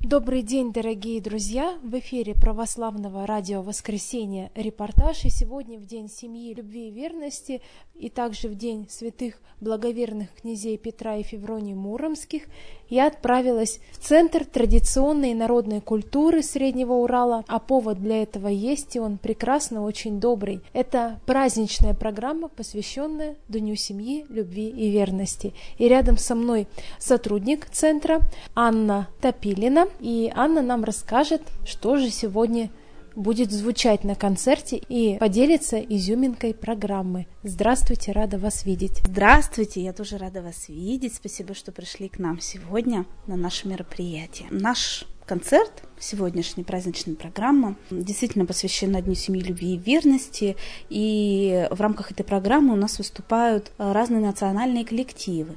Добрый день, дорогие друзья! В эфире Православного радио «Воскресенье» репортаж. И сегодня в День семьи, любви и верности, и также в День святых благоверных князей Петра и Февронии Муромских я отправилась в Центр традиционной и народной культуры Среднего Урала, а повод для этого есть, и он прекрасно, очень добрый. Это праздничная программа, посвященная Дню семьи, любви и верности. И рядом со мной сотрудник Центра Анна Топилина, и Анна нам расскажет, что же сегодня будет звучать на концерте и поделится изюминкой программы. Здравствуйте, рада вас видеть. Здравствуйте, я тоже рада вас видеть. Спасибо, что пришли к нам сегодня на наше мероприятие. Наш концерт, сегодняшняя праздничная программа, действительно посвящена Дню семьи, любви и верности. И в рамках этой программы у нас выступают разные национальные коллективы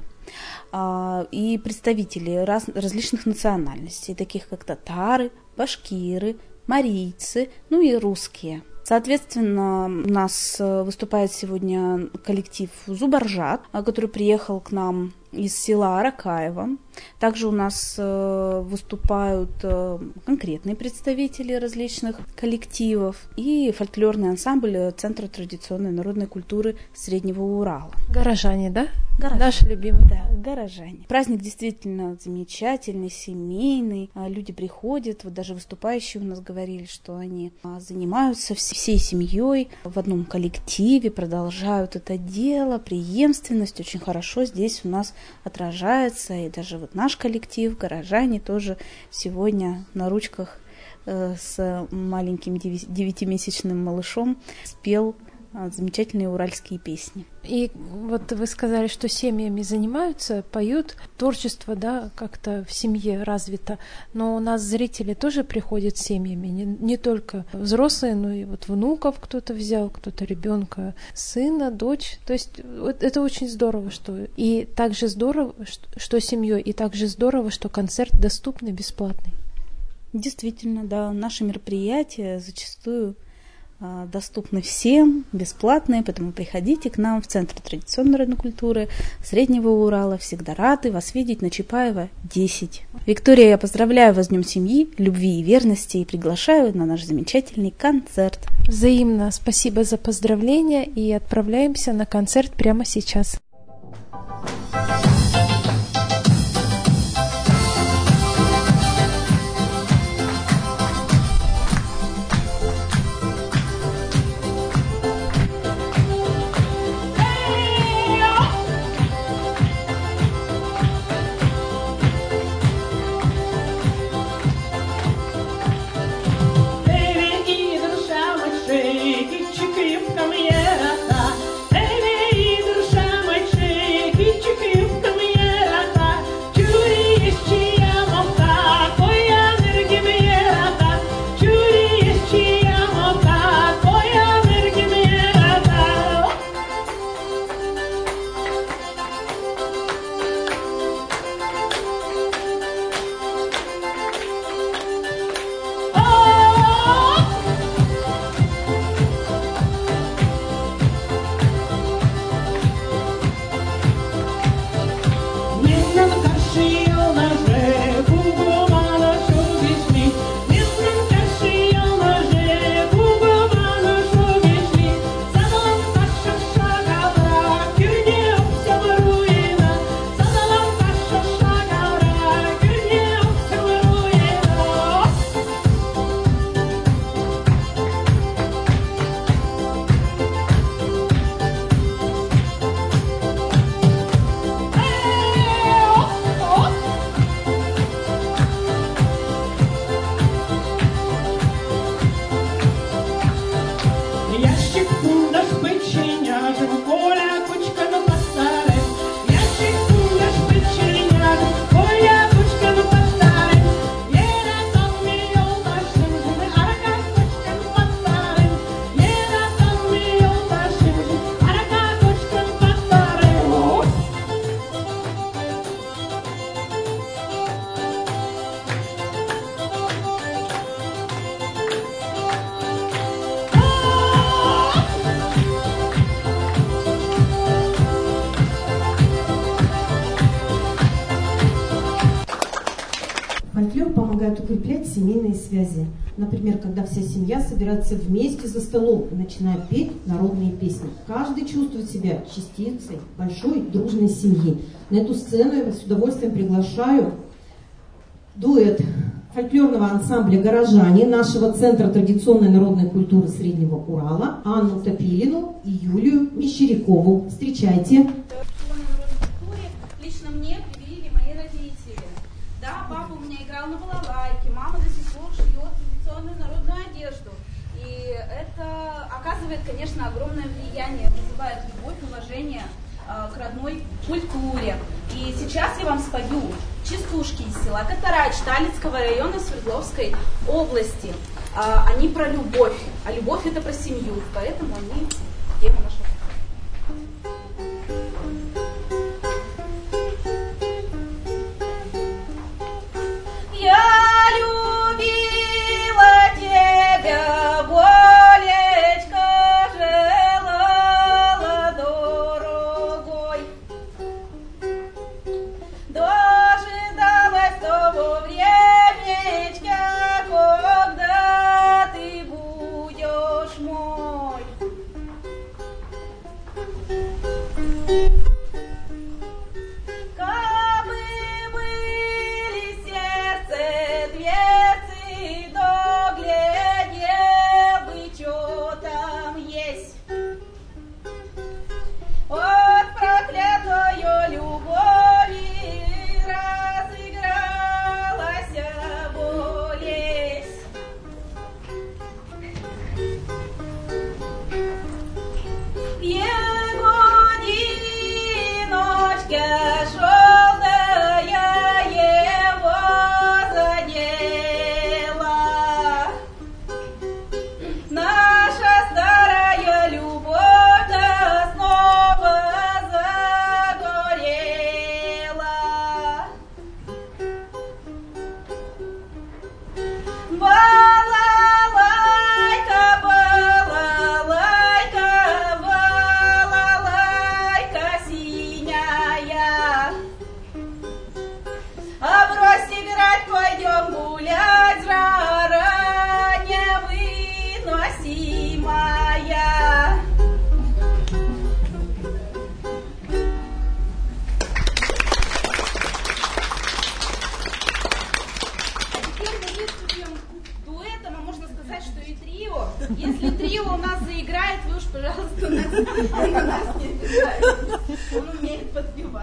и представители различных национальностей, таких как татары, башкиры, марийцы, ну и русские. Соответственно, у нас выступает сегодня коллектив Зубаржат, который приехал к нам из села Аракаево. Также у нас выступают конкретные представители различных коллективов и фольклорный ансамбль Центра традиционной народной культуры Среднего Урала. Горожане, да? Горожане. Наши любимые. Да, горожане. Праздник действительно замечательный, семейный. Люди приходят, вот даже выступающие у нас говорили, что они занимаются всей семьей в одном коллективе, продолжают это дело, преемственность очень хорошо здесь у нас отражается, и даже вот наш коллектив, горожане, тоже сегодня на ручках с маленьким 9-месячным малышом спел замечательные уральские песни. И вот вы сказали, что семьями занимаются, поют, творчество, да, как-то в семье развито, но у нас зрители тоже приходят с семьями, не только взрослые, но и вот внуков кто-то взял, кто-то ребенка, сына, дочь, то есть вот это очень здорово, что и также здорово, что семьей, и также здорово, что концерт доступный, бесплатный. Действительно, да, наши мероприятия зачастую доступны всем, бесплатные, поэтому приходите к нам в Центр традиционной народной культуры Среднего Урала. Всегда рады вас видеть на Чапаева, 10. Виктория, я поздравляю вас с Днем семьи, любви и верности и приглашаю на наш замечательный концерт. Взаимно спасибо за поздравления и отправляемся на концерт прямо сейчас. Душа помогают укреплять семейные связи. Например, когда вся семья собирается вместе за столом и начинает петь народные песни. Каждый чувствует себя частицей большой дружной семьи. На эту сцену я вас с удовольствием приглашаю дуэт фольклорного ансамбля «Горожане» нашего Центра традиционной народной культуры Среднего Урала Анну Топилину и Юлию Мещерякову. Встречайте. Лично мне привили мои родители. Да, папа у меня играл на балалайке, мама до сих пор шьет традиционную народную одежду. И это оказывает, конечно, огромное влияние, вызывает любовь, уважение к родной культуре. И сейчас я вам спою частушки из села Катарач Талицкого района Свердловской области. Они про любовь, а любовь это про семью, поэтому они тема нашего. Если трио у нас заиграет, вы уж, пожалуйста, на нас не обижайтесь. Он умеет подпевать.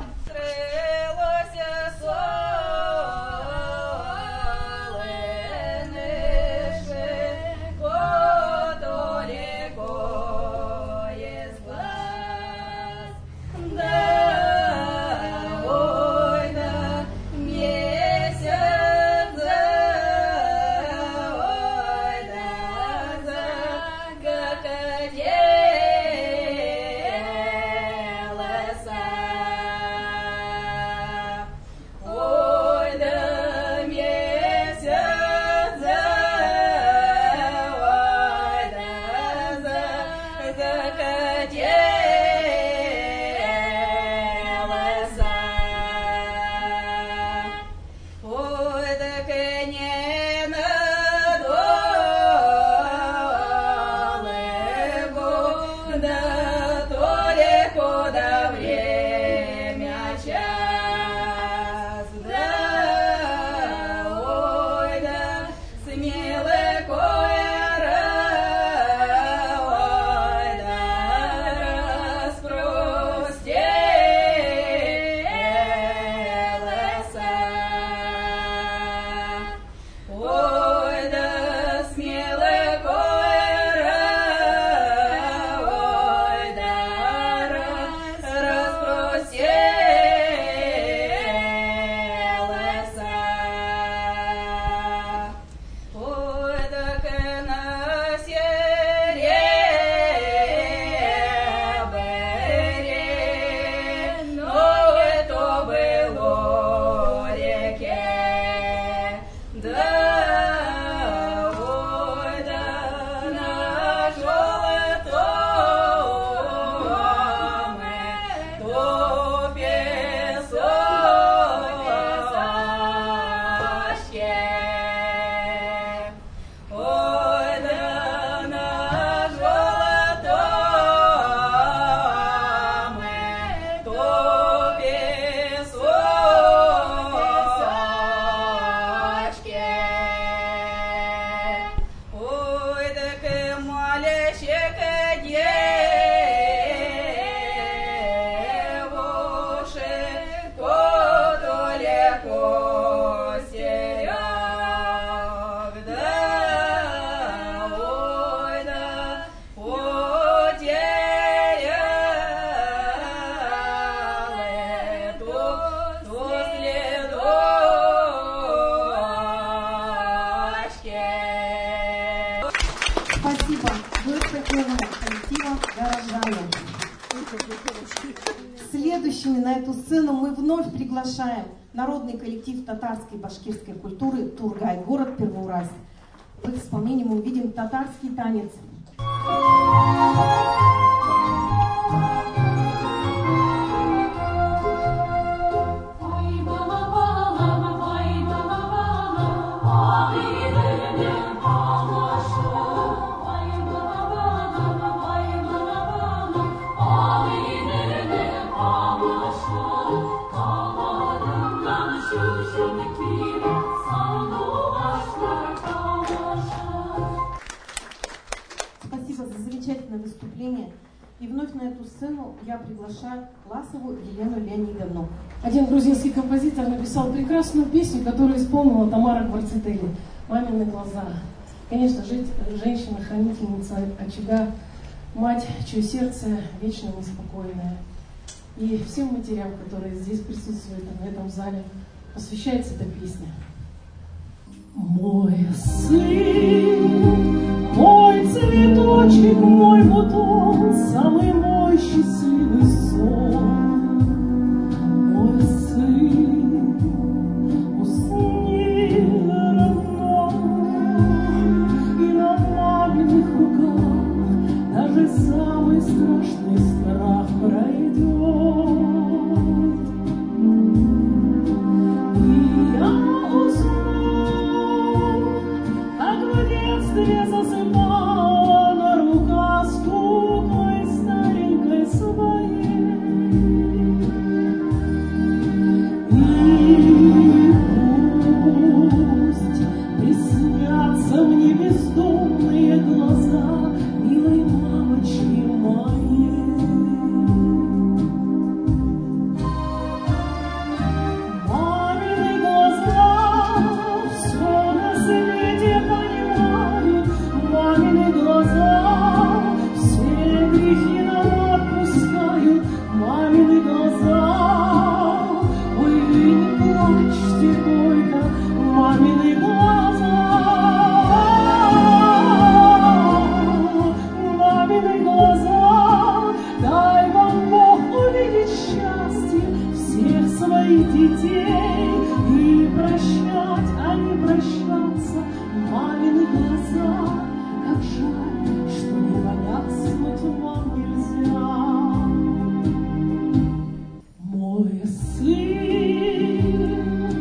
Спасибо дуэт-фольклорного коллектива «Горожане». Следующими на эту сцену мы вновь приглашаем народный коллектив татарской и башкирской культуры «Тургай», город Первоуральск. В их исполнении мы увидим татарский танец. Спасибо за замечательное выступление. И вновь на эту сцену я приглашаю Ласову Елену Леонидовну. Один грузинский композитор написал прекрасную песню, которую исполнила Тамара Гварцетели «Мамины глаза». Конечно, женщина-хранительница очага, мать, чье сердце вечно неспокойное. И всем матерям, которые здесь присутствуют на этом зале, посвящается эта песня. Мой сын, мой цветочек, мой бутон, самый мой счастливый сон. Мой сын, усни, родной, и на маминых руках даже самый страшный страх пройдет. И я засыпала на руках стуклой старенькой своей. И пусть приснятся мне бездомные глаза милой мамочки моей. Мамины глаза все на свете понимают, мамины глаза все грехи нам отпускают, мамины глаза, ой, вы не плачьте только, мамины глаза, мамины глаза, дай вам Бог увидеть счастье всех своих детей и прощать, а не прощаться, мамины глаза. Как жаль, что не погаснуть вам нельзя. Мой сын,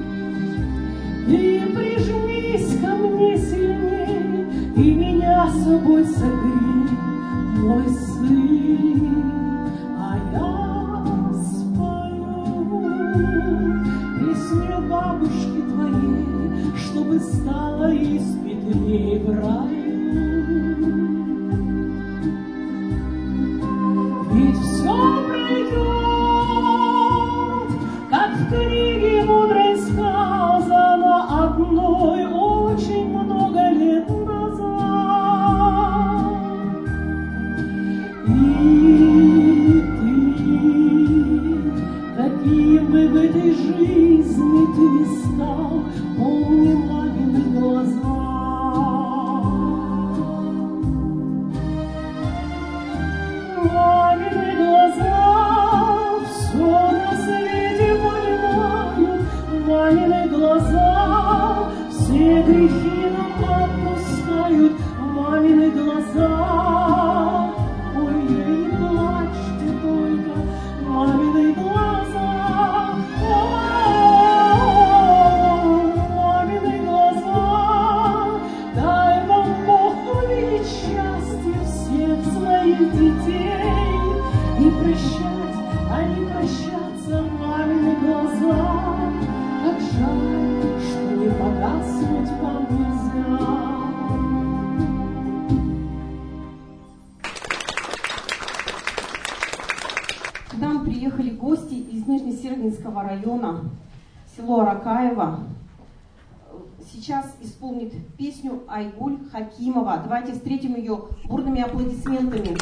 ты прижмись ко мне сильней и меня с собой согрей, мой сын, а я спою песню бабушки твоей, чтобы стало испытней в раю. Ведь все пройдет, как в книге мудрой сказано, одной очень много лет назад. И ты, каким бы в этой жизни ты ни стал, помни мамины глаза. Мамины глаза все на свете понимают, мамины глаза все грехи нам отпускают, мамины глаза, ой, не плачьте только, мамины глаза, мамины глаза, дай вам Бог увидеть счастье всех своих детей и прощать, а не прощаться, мамины глаза. Как жаль, что не погаснуть вам нельзя. К нам приехали гости из Нижнесергинского района, село Аракаево. Сейчас исполнит песню Айгуль Хакимова. Давайте встретим ее бурными аплодисментами.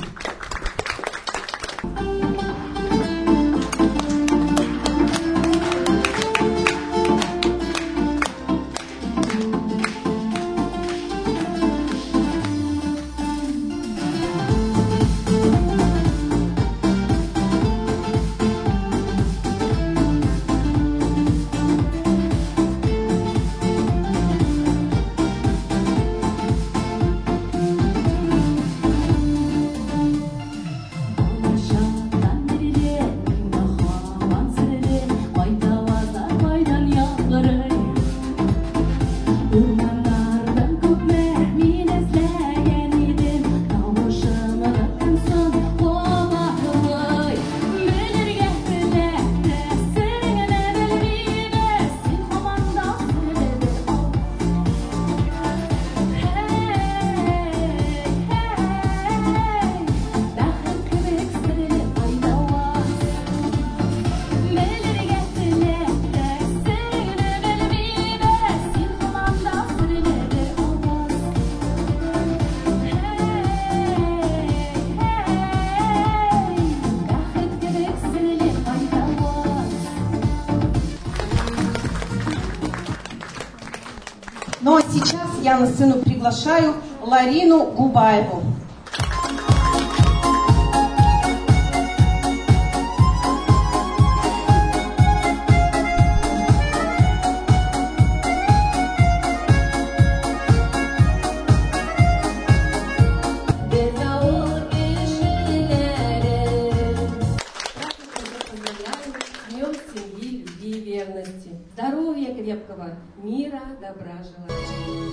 Сейчас я на сцену приглашаю Ларину Губаеву. Здоровья крепкого, мира, добра желаю.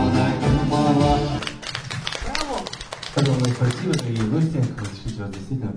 Огромное спасибо, дорогие гости. Разрешите вас действительно поздравить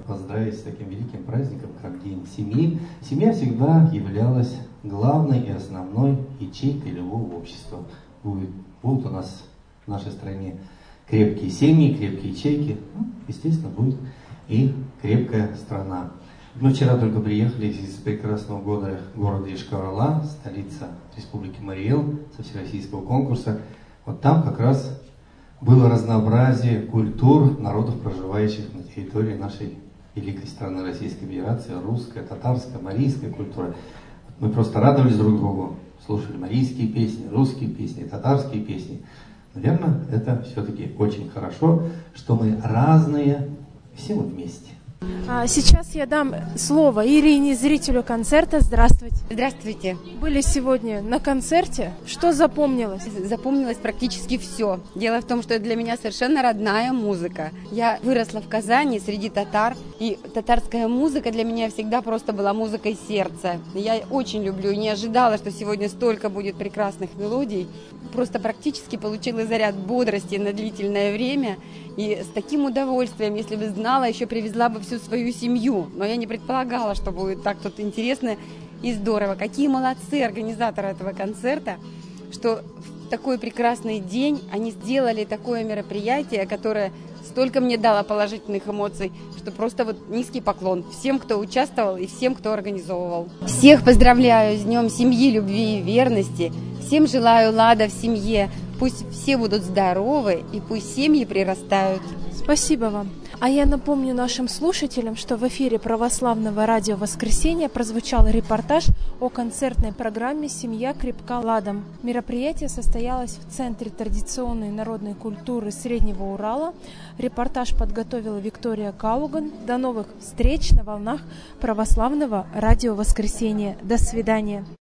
являясь таким великим праздником, как День семьи, семья всегда являлась главной и основной ячейкой любого общества. Будут у нас в нашей стране крепкие семьи, крепкие ячейки, естественно, будет и крепкая страна. Мы вчера только приехали из прекрасного города Йошкар-Ола, столица Республики Марий-Эл, со всероссийского конкурса. Вот там как раз было разнообразие культур народов, проживающих на территории нашей великой страны Российской Федерации, русская, татарская, марийская культура. Мы просто радовались друг другу, слушали марийские песни, русские песни, татарские песни. Наверное, это все-таки очень хорошо, что мы разные, все мы вместе. Сейчас я дам слово Ирине, зрителю концерта. Здравствуйте. Здравствуйте. Были сегодня на концерте. Что запомнилось? Запомнилось практически все. Дело в том, что это для меня совершенно родная музыка. Я выросла в Казани среди татар, и татарская музыка для меня всегда просто была музыкой сердца. Я очень люблю и не ожидала, что сегодня столько будет прекрасных мелодий. Просто практически получила заряд бодрости на длительное время. И с таким удовольствием, если бы знала, еще привезла бы всю свою семью. Но я не предполагала, что будет так тут интересно и здорово. Какие молодцы организаторы этого концерта, что в такой прекрасный день они сделали такое мероприятие, которое столько мне дало положительных эмоций, что просто вот низкий поклон всем, кто участвовал и всем, кто организовывал. Всех поздравляю с Днем семьи, любви и верности. Всем желаю лада в семье. Пусть все будут здоровы и пусть семьи прирастают. Спасибо вам. А я напомню нашим слушателям, что в эфире православного радио «Воскресенье» прозвучал репортаж о концертной программе «Семья крепка ладом». Мероприятие состоялось в Центре традиционной народной культуры Среднего Урала. Репортаж подготовила Виктория Кауган. До новых встреч на волнах православного радио «Воскресенье». До свидания.